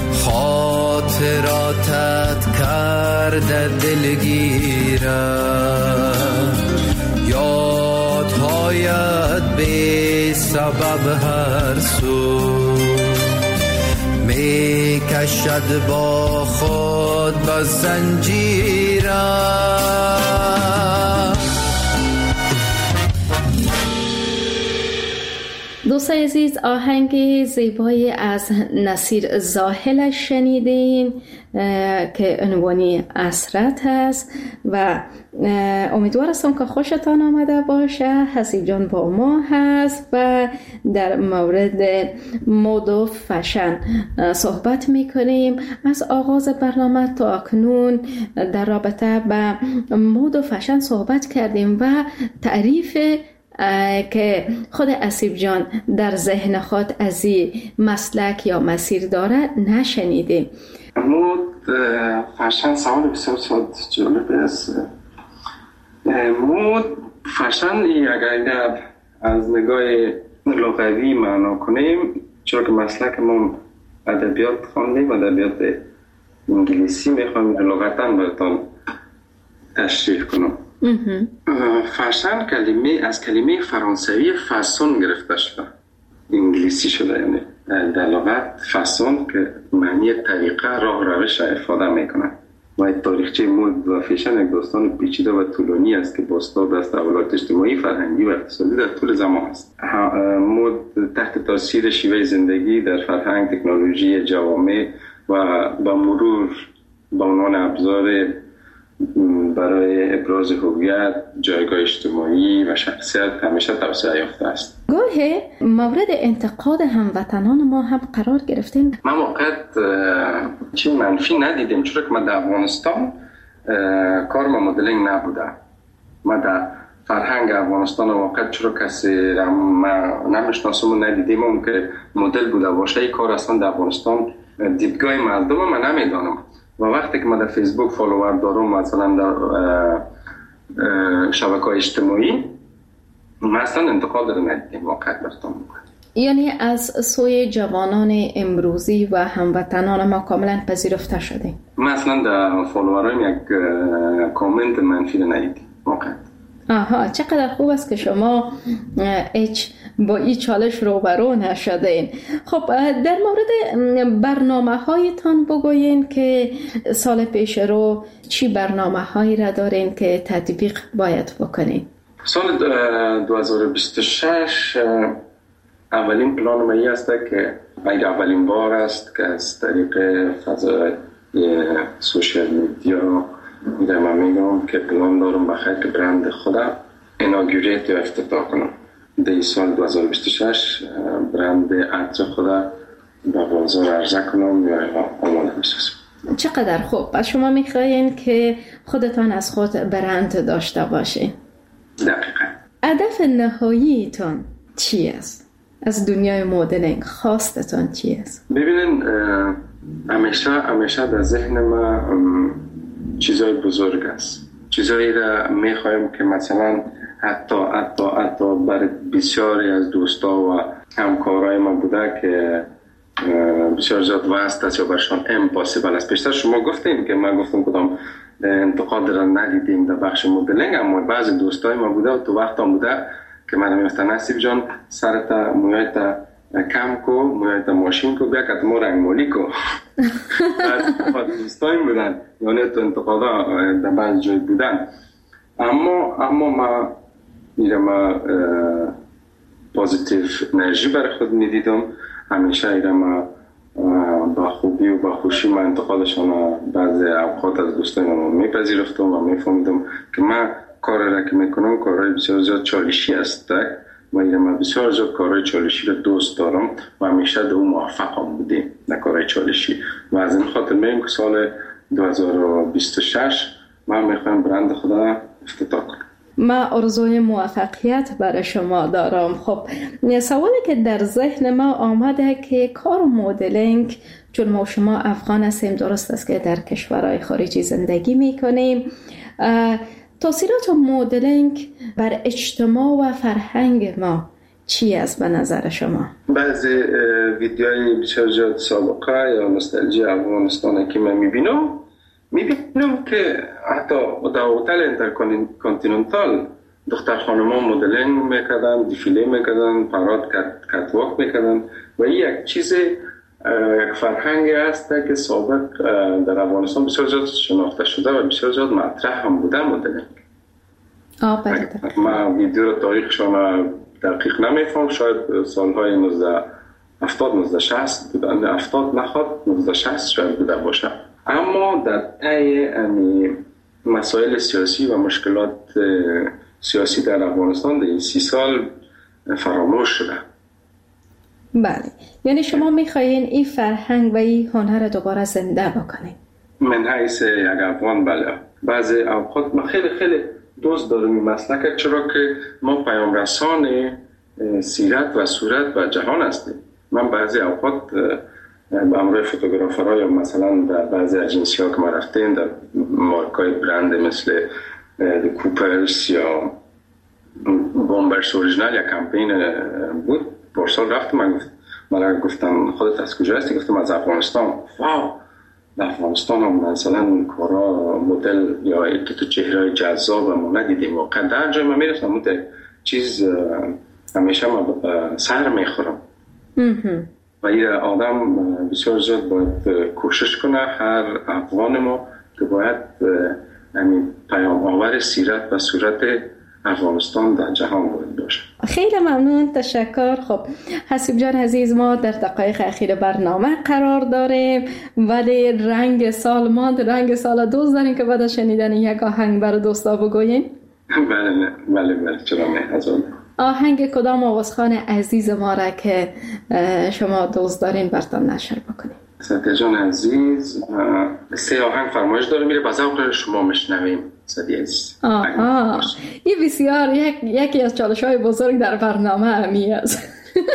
خاطراتت کرده دلگیرم، یادهایت بی سبب هر سو می کشد با خود به زنجیرم. دوستای عزیز، آهنگ زیبایی از نصیر زاهلش شنیدیم که عنوانی اسرت هست و امیدوار هستم که خوشتان آمده باشه. حسیب جان با ما هست و در مورد مد و فشن صحبت میکنیم. از آغاز برنامه تا اکنون در رابطه به مد و فشن صحبت کردیم و تعریف که خود حسیب جان در ذهن خود از این مسلک یا مسیر داره نشنیدیم. مد فشن سوال بسیار جالب است. مد فشن اگر از نگاه لغوی معنا کنیم، چون که مسلک ما ادبیات خواندیم، ادبیات انگلیسی میخوام لغتا براتون تشریح کنم. فشن کلمه از کلمه فرانسوی فاسون گرفته شده، انگلیسی شده. یعنی در لغت فاسون که معنی طریقه، راه، روش افاده میکنه. و تاریخچه مد و فیشن یک داستان پیچیده و طولانی است که بازتاب از تحولات اجتماعی، فرهنگی و اقتصادی در طول زمان است. مد تحت تاثیر شیوه زندگی در فرهنگ، تکنولوژی جوامع و با مرور به عنوان ابزار برای ابراز هویت، جایگاه اجتماعی و شخصیت همیشه توسعه یافته است. گاهی مورد انتقاد هموطنان ما هم قرار گرفتیم. ما موقعیت چی منفی ندیدیم، چون که ما در افغانستان کار ما مدلینگ نبوده. ما در فرهنگ افغانستان واقعا چرا کسی ما نمیشناسم و ندیدیم اون که مدل بوده باشه. این کار اصلا در افغانستان دیدگاه مردم ما نمیدانم و وقتی که ما در فیسبوک فالوور دارم، مثلا در شبکه‌های اجتماعی، ما اصلا انتقاد رو ندیدیم واقعا براتون. یعنی از سوی جوانان امروزی و هموطنان ما کاملا پذیرفته شده. ما اصلا در فالوورایم یک کامنت منفی رو ندیدیم واقعا. آها، چقدر خوب است که شما هیچ با این چالش روبرو نشدین. خب در مورد برنامه هایتان بگوین که سال پیش رو چی برنامه هایی را دارین که تطبیق باید بکنین؟ سال دو هزار و بیست و شش اولین پلان ما است که اگر اولین بار است که از طریق فضای سوشیال میدیا میگم من میگم که پلان دارم بخیر که برند خودم ایناگوریت یا افتتاح کنم. در سال دو هزار و بیست و شش برند عطر خودم به بازار عرضه کنم یا آماده بسازم. چقدر خوب. پس شما میخواین که خودتان از خود برند داشته باشین. دقیقا. هدف نهاییتان چی است؟ از دنیای مدلینگ خواستتان چی است؟ ببینین همیشه همیشه در ذهن ما چیزای بزرگ است. چیزایی را میخوایم که مثلا حتی حتی حتی برای بسیاری از دوستا و همکارای ما بوده که بسیار زیاد وست است یا برشان امپاسیبل است. پیشتر شما گفتیم که من گفتم کدام انتقاد را ندیدیم در بخش مدلینگ، اما بعضی دوستای ما بوده و تو وقت هم بوده که من میگفتن نصیب جان سرتا مویتا کم کو، مویتا ماشین کو، بیا که ما رنگ مولی کو. بعد دوستای بودن یعنی تو انتقادا در بعض جای بودن، اما اما ما میرم پوزیتیو انرژی برای خود میدیدم. همیشه ایرم با خوبی و با خوشی من انتقادشان بعضی اوقات از دوستای من میپذیرفتم و میفهمیدم که من کار را که میکنم کارهای بسیار زیاد چالشی است و ایرم بسیار زیاد کارهای چالشی را دوست دارم و همیشه در اون موفقم بودیم در کارهای چالشی و از این خاطر میگم که سال دو هزار و بیست و شش من میخوایم برند خدا افتتاح کنم. ما آرزوی موفقیت برای شما دارم. خب سوالی که در ذهن ما آمده که کار مدلینگ، چون ما شما افغان هستیم، درست است که در کشورهای خارجی زندگی میکنیم، تاثیرات مدلینگ بر اجتماع و فرهنگ ما چی است به نظر شما؟ بعضی ویدیوهای بسیار زیاد سابقه یا نوستالژی افغانستان که من میبینم میبینم که حتی در هتل اینترکانتیننتال دختر خانما مدلینگ میکردن، دیفیله میکردن، پراد کتواک میکردن و این یک چیز یک فرهنگی است که سابق در افغانستان بسیار زیاد شناخته شده و بسیار زیاد مطرح هم بوده مدلینگ. ما ویدیو رو تاریخشان دقیق نمیفهم، شاید سالهای نوزده هفتاد نوزده شصت بودن، هفتاد نخواد نوزده شصت شاید بوده باشه. اما در طی مسائل سیاسی و مشکلات سیاسی در افغانستان در این سی سال فراموش شده. بله، یعنی شما میخواین این فرهنگ و این هنر دوباره زنده بکنید؟ من حیث یک افغان بله. بعضی اوقات ما خیلی خیلی دوست دارم این مسلک، چرا که ما پیام رسان سیرت و صورت و جهان هستیم. من بعضی اوقات با همراه فوتوگرافرها یا مثلا در بعضی اجنسی ها که ما رفتیم در مارکای برند مثل کوپرس یا بومبرس اوریجینال یا کمپین بود، پارسال رفتم، من گفت من گفتم خودت از کجا هستی؟ گفتم از افغانستان. واو، در افغانستان هم مثلا کارا مدل یا یک تو چهره جذاب ما ندیدیم. واقعا در جای ما میرسم اون چیز همیشه ما سر میخورم و این آدم بسیار زیاد باید کوشش کنه، هر افغان ما که باید یعنی پیام آور سیرت و صورت افغانستان در جهان باید باشه. خیلی ممنون، تشکر. خب حسیب جان عزیز، ما در دقایق اخیر برنامه قرار داریم ولی رنگ سال ماند، رنگ سال دوست داریم که بعد از شنیدن یک آهنگ برای دوستا بگوییم. بله بله بله چرا نه. از اون آهنگ کدام آوازخوان عزیز ما را که شما دوست دارین براتون نشر بکنیم؟ سعدی جان عزیز سه آهنگ فرمایش داره میره با ذوق شما میشنویم. سعدی عزیز آها این بسیار یک یکی از چالش‌های بزرگ در برنامه امی است.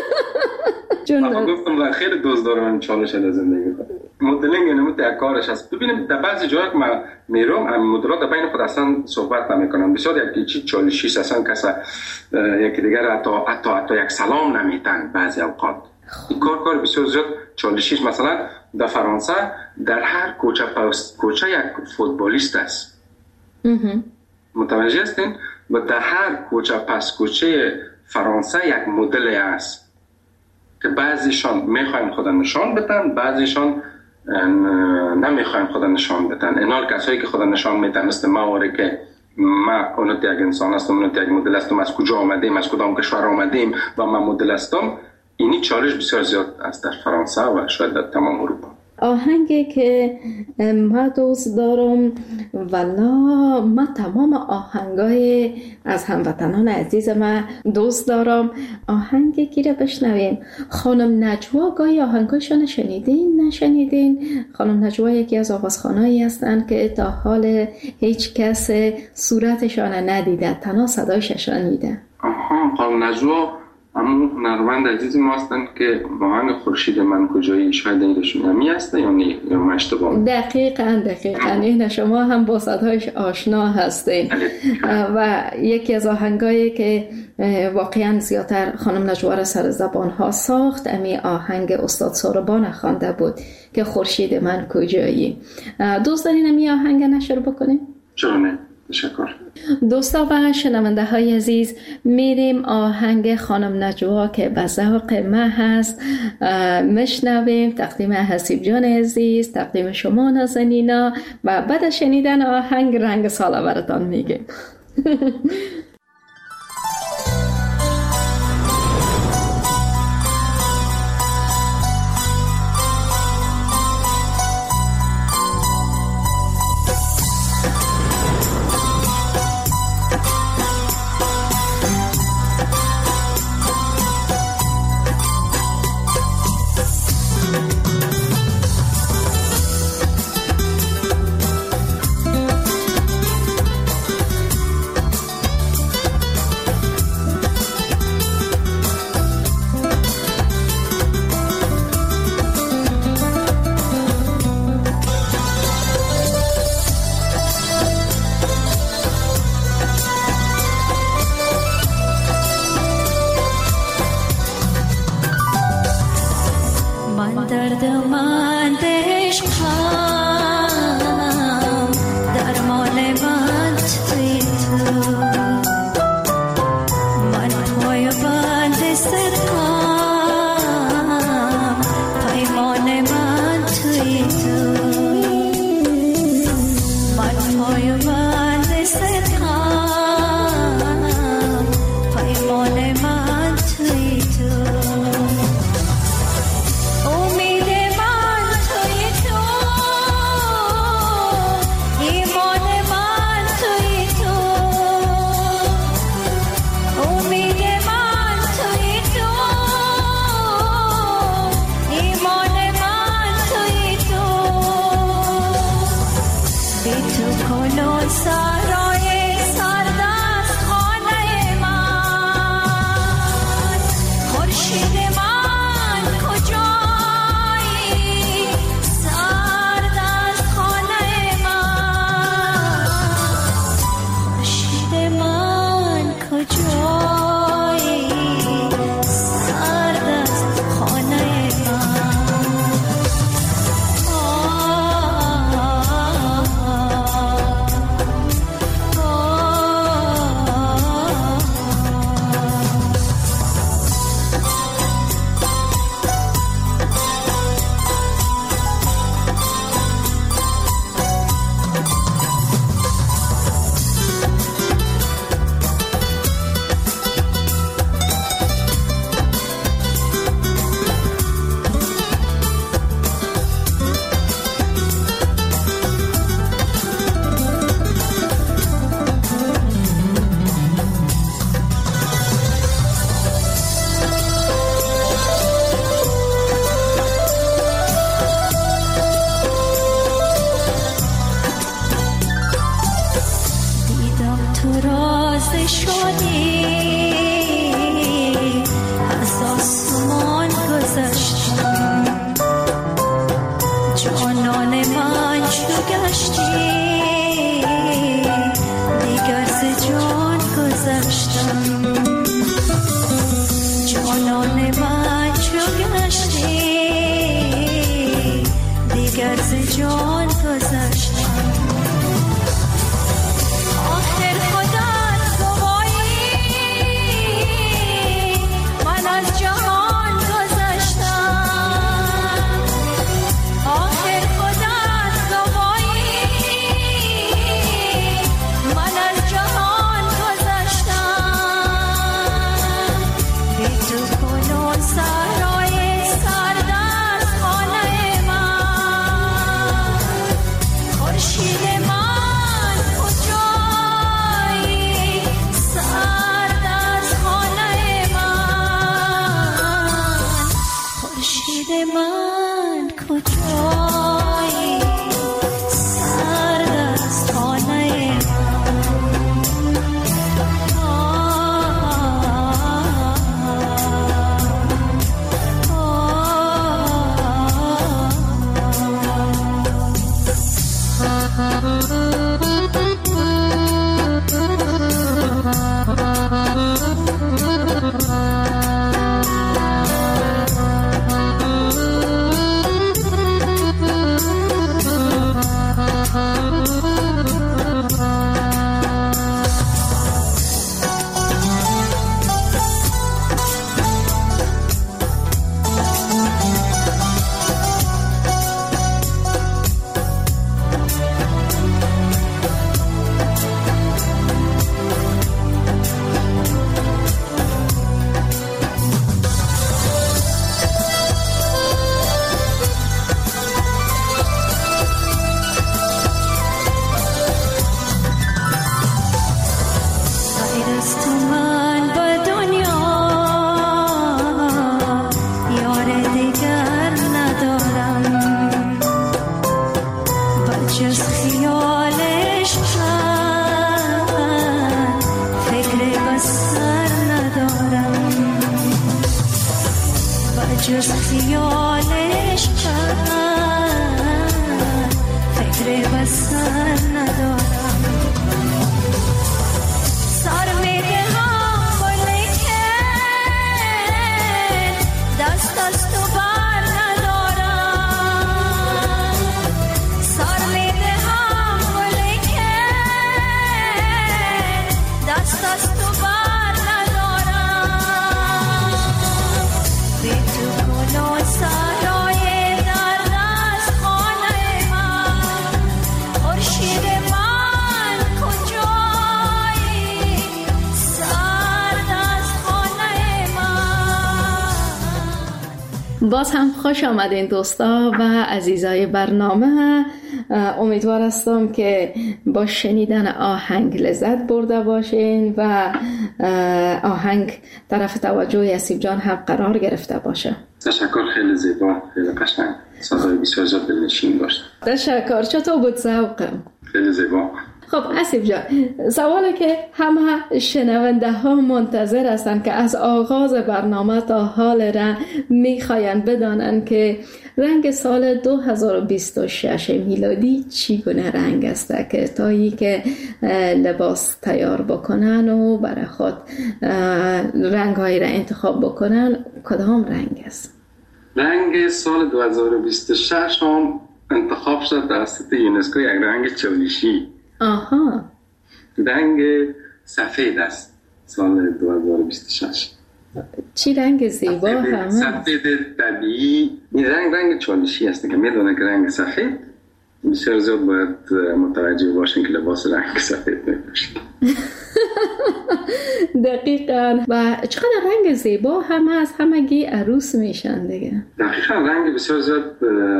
من گفتم خیلی دوست دارم چالش در زندگی خودم. مدلینگ اینو یک کارش هست. ببینیم در بعضی جاها که من میرم هم مدلات در بین خود اصلا صحبت نمیکنم. بسیار یک چیز چالشی اصلا کسا یکی دیگر حتی حتی حتی یک سلام نمیتن بعضی اوقات. این کار کار بسیار زیاد چالشیش. مثلا در فرانسه در هر کوچه پست کوچه یک فوتبالیست است. متوجه هستین؟ و در هر کوچه پس کوچه فرانسه یک مدل است که بعضیشان میخواین خود نشان بدن، بعضیشان نمیخواین خود نشان بدن. اینا کسایی که خود نشان میدن مثل ما که ما اونت یک انسان هستم، اونت یک مدل هستم، از کجا آمدیم، از کدام کشور آمدیم و من مدل هستم. اینی چالش بسیار زیاد است در فرانسه و شاید در تمام اروپا. آهنگی که ما دوست دارم والا ما تمام آهنگای از هموطنان عزیز ما دوست دارم. آهنگی که را بشنویم خانم نجوا، گاهی آهنگاشون شنیدین نشنیدین؟ خانم نجوا یکی از آوازخوانایی هستند که تا حال هیچ کس صورتشان ندیده، تنها صدایش شنیده. آها خانم نجوا همون نروند عزیز ما هستن که آهنگ خورشید من کجایی، شاید اینشون همی هسته یا نه یا من اشتباه؟ دقیقاً دقیقاً این شما هم با صدایش آشنا هستین و یکی از آهنگایی که واقعاً زیادتر خانم نجوا را سر زبان ها ساخت امی آهنگ استاد ساربان خوانده بود که خورشید من کجایی. دوست دارین امی آهنگ نشر بکنیم؟ چرا نه؟ تشکر. دوستا و شنونده های عزیز، میریم آهنگ خانم نجوا که به ذوق ما هست مشنویم. تقدیم حسیب جان عزیز، تقدیم شما نازنینا و بعد از شنیدن آهنگ رنگ سال براتون میگیم. راز شدی از آسمان گذشتم، جانان من چو گشتی دیگر ز جان گذشتم، جانان من چو گشتی دیگر ز جان گذشتم. جز خیالش کرد فکر بسر ندارم. سر میدهم ولیکن دست از تو بر ندارم. سر میدهم ولیکن دست از تو بر ندارم. بی تو گل و سرای در دست خانه من، خورشید من کجایی سرد از خانه من. باز هم خوش آمدین دوستا و عزیزای برنامه. امیدوار هستم که با شنیدن آهنگ لذت برده باشین و آهنگ طرف توجه اسیب جان هم قرار گرفته باشه. تشکر، خیلی زیبا، خیلی قشنگ، سازهای بسیار زیاد دلنشین داشت. تشکر. چطور بود ذوقم؟ خیلی زیبا. خب اسیب جان، سوالی که همه شنونده ها منتظر هستند که از آغاز برنامه تا حال را میخواین بدانند که رنگ سال دو هزار و بیست و شش میلادی چی گونه رنگ است که تایی که لباس تیار بکنن و برای خود رنگ هایی را انتخاب بکنن، کدام رنگ است؟ رنگ سال دو هزار و بیست و شش هم انتخاب شد توسط یونسکو یک رنگ چالیشی. آها. رنگ سفید است سال دو هزار و بیست و شش. چی رنگ زیبا همه. سفید طبیعی. این رنگ رنگ چالشی است که میدونه که رنگ سفید بسیار زیاد باید متوجه باشین که لباس رنگ سفید میپوشید. دقیقاً. و چقدر رنگ زیبا همه از همگی عروس میشن دیگه. دقیقاً رنگ بسیار زیاد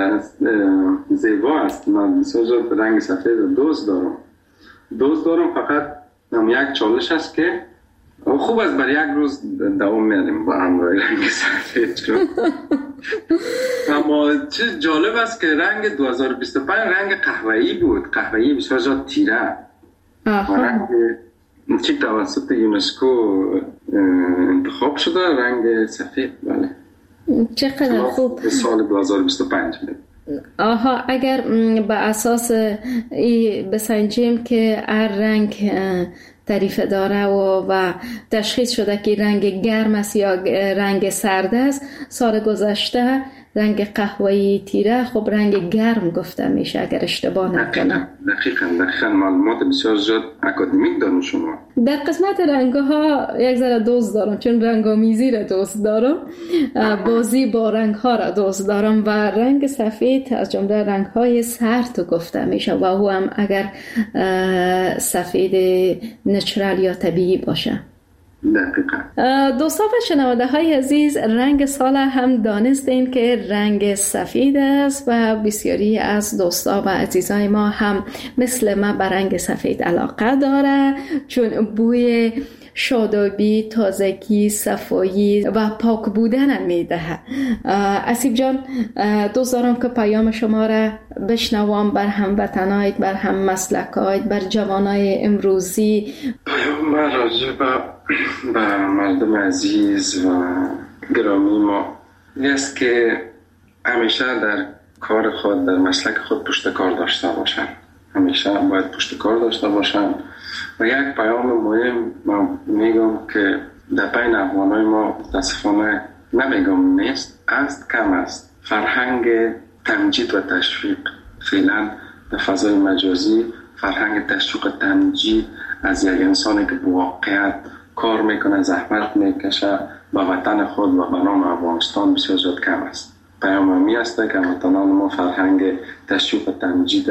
زیبا است. من بسیار زیاد رنگ سفید دوست دارم. دوست دارم فقط هم یک چالش است که خوب است بر یک روز دوام میاریم با همراه رنگ سفید شد. اما چه جالب است که رنگ دو هزار و بیست و پنج رنگ قهوه‌ای بود، قهوه‌ای بسیار زیاد تیره. رنگ چی توسط یونسکو انتخاب شده رنگ سفید. بله. چقدر خوب. سال دو هزار و بیست و پنج. آها، اگر به اساس ای بسنجیم که هر رنگ تعریف داره و, و تشخیص شده که رنگ گرم است یا رنگ سرد است، سال گذشته رنگ قهوه‌ای تیره خب رنگ گرم گفته میشه اگر اشتباه نکنم. دقیقاً دقیقاً معلومات بسیار زیاد اکادمیک دارم شما. در قسمت رنگ‌ها یک ذره دوست دارم، چون رنگ‌آمیزی را دوست دارم، بازی با رنگ‌ها را دوست دارم و رنگ سفید از جمله رنگ‌های سرد گفته میشه و او هم اگر سفید نچرال یا طبیعی باشه. دقیقا. دوستان و شنونده های عزیز، رنگ سال هم دانستین که رنگ سفید است و بسیاری از دوستا و عزیزای ما هم مثل ما به رنگ سفید علاقه داره، چون بوی شادابی، تازگی، صفایی و پاک بودن میده. اسیب جان، دوست دارم که پیام شما را بشنوم بر هموطنایت، بر هم مسلکایت، بر جوانای امروزی. پیام من راجع به مردم عزیز و گرامی ما است که همیشه در کار خود، در مسلک خود پشت کار داشته باشن. همیشه باید پشت کار داشته باشن. و یک پیام مهم من میگم که در بین افغانای ما متاسفانه نمیگم نیست، است کم است فرهنگ تمجید و تشویق. فعلا در فضای مجازی فرهنگ تشویق تمجید از یک انسانی که به واقعیت کار میکنه، زحمت میکشه به وطن خود و به نام افغانستان بسیار زیاد کم است. پیام می است که هموطنان ما فرهنگ تشویق و تمجید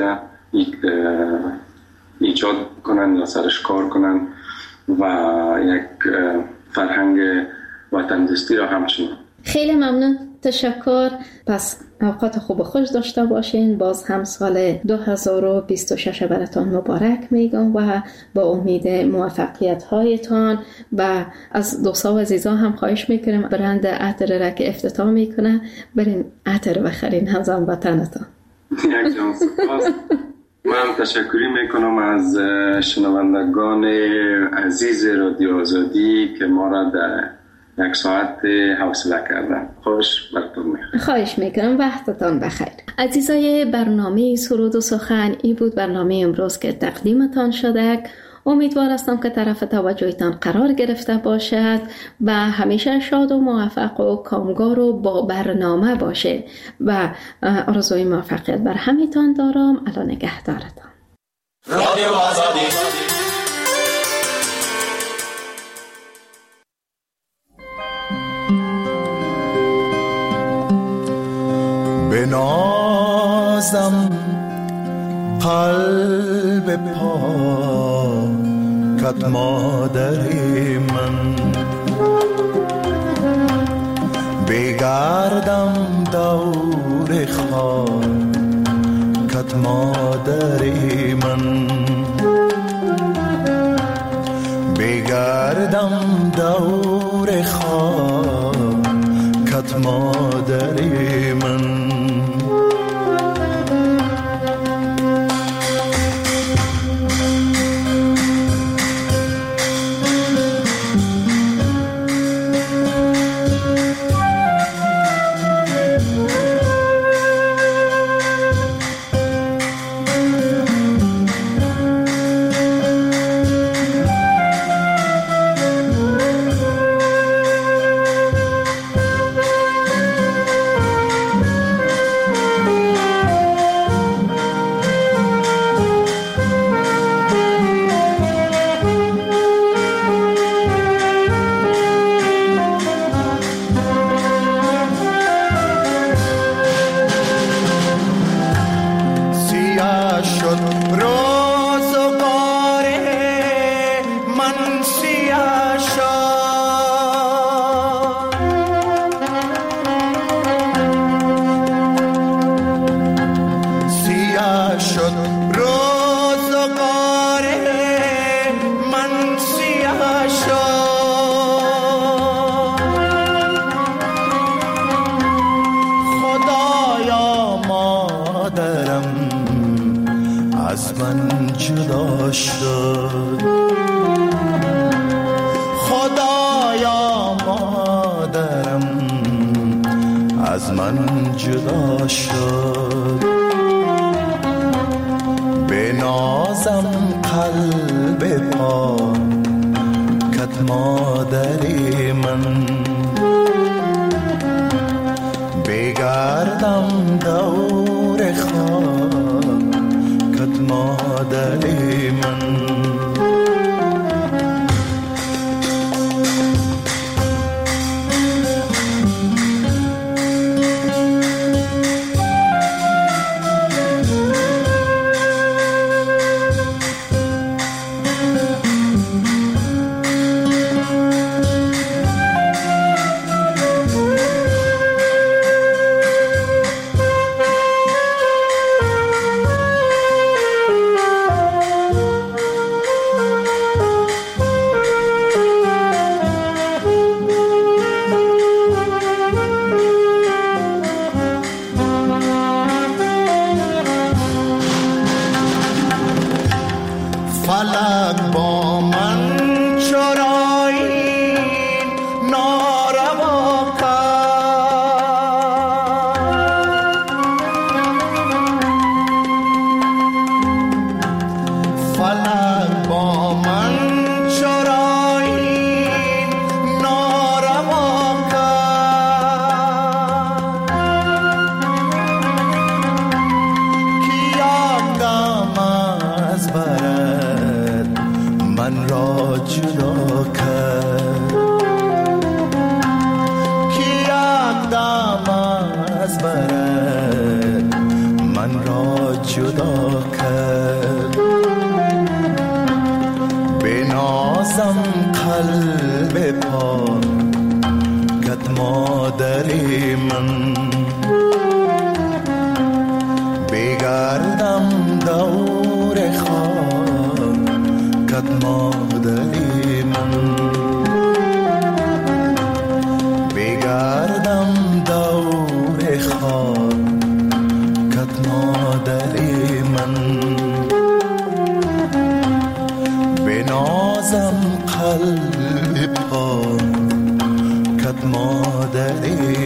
ایجاد کنن یا سرش کار کنن و یک فرهنگ وطن دوستی را همچنین. خیلی ممنون، تشکر. پس اوقات خوب و خوش داشته باشین. باز هم سال دو هزار و بیست و شش براتون مبارک میگم و با امید موفقیت هایتان. و از دوستا و عزیزان هم خواهش میکنم برند عطر را که افتتاح میکنه برین عطر بخرین همزن وطنتان. یک جان سپاس. من تشکری میکنم از شنوندگان عزیز رادیو آزادی که ما را در یک ساعت حوصله کردن. خوش براتون میخوام. خواهش میکنم، وقتتان بخیر. عزیزای برنامه سرود و سخن، ای بود برنامه امروز که تقدیمتان شده. امیدوار هستم که طرف توجهتان قرار گرفته باشد و همیشه شاد و موفق و کامگار و با برنامه باشه و آرزوی موفقیت بر همیتان دارم. الان نگهدارتان. رادیو آزادی. بنازم قلب پاکت مادری من، بگردم دور خاکت مادری من، بگردم دور خاکت مادری من. از من جدا شد، از من جدا شد. به نازم قلب پاک کت مادری من، بگردم دور خاک کت مادری من. فلک با من چرایی ناروا کرد، فلک با من چرایی ناروا کرد، کی یادم از برد من را جدا کرد، کی یک دم از برد من را جدا کرد. به نازم قلب پاک کت مادری من، بگردم دور خاک کت مادری من، بگردم دور خاک کت مادری من، بنازم قلب پاک کت مادری